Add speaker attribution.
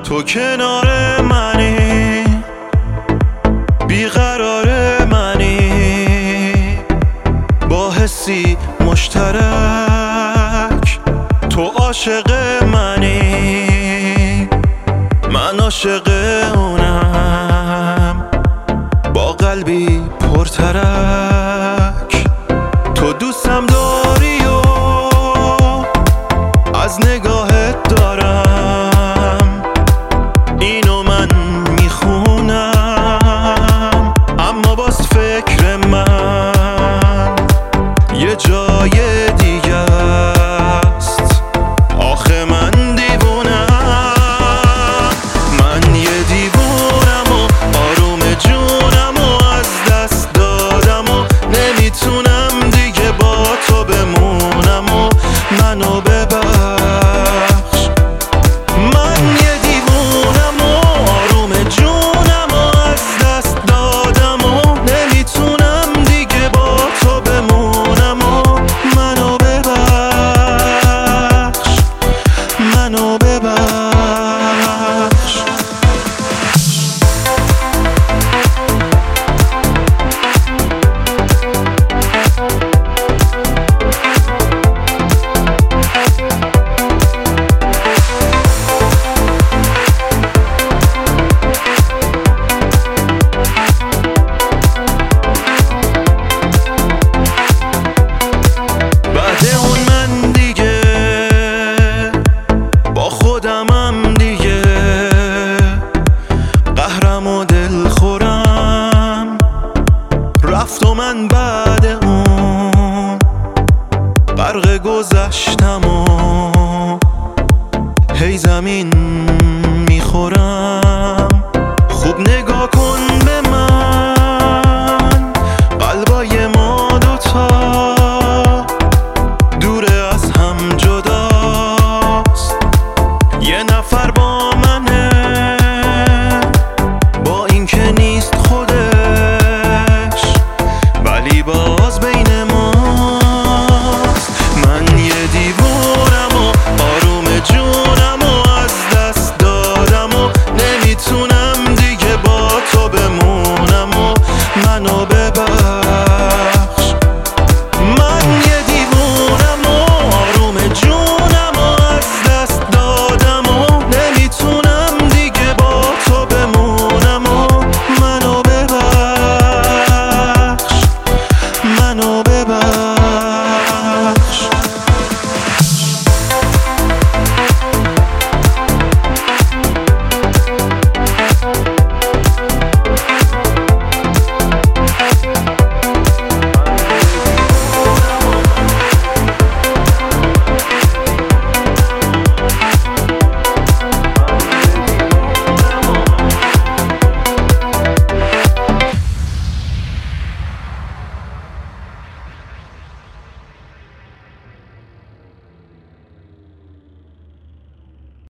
Speaker 1: تو کنار منی، بیقرار منی، با حسی مشترک. تو عاشق منی، من عاشق اونم، با قلبی پرترک. تو دوستم داری و از نگاهت دارم، اینو من میخونم، اما باز فکر من یه جای دیگه است. آخه من دیوونم، من یه دیوونم و آروم جونم و از دست دادم و نمیتونم دیگه با تو بمونم و منو ببخش. من یه دیوونم و آروم جونم و از دست دادم و نمیتونم دیگه با تو بمونم و منو ببخش، منو ببخش. بعد اون من دیگه با خودمم دیگه، قهرم و دل خورم رفت و من بعد اون غرق گذشتم و هی زمین میخورم. خوب نگاه کن به من، قلبای ما دوتا دوره از هم جداست. یه نفر با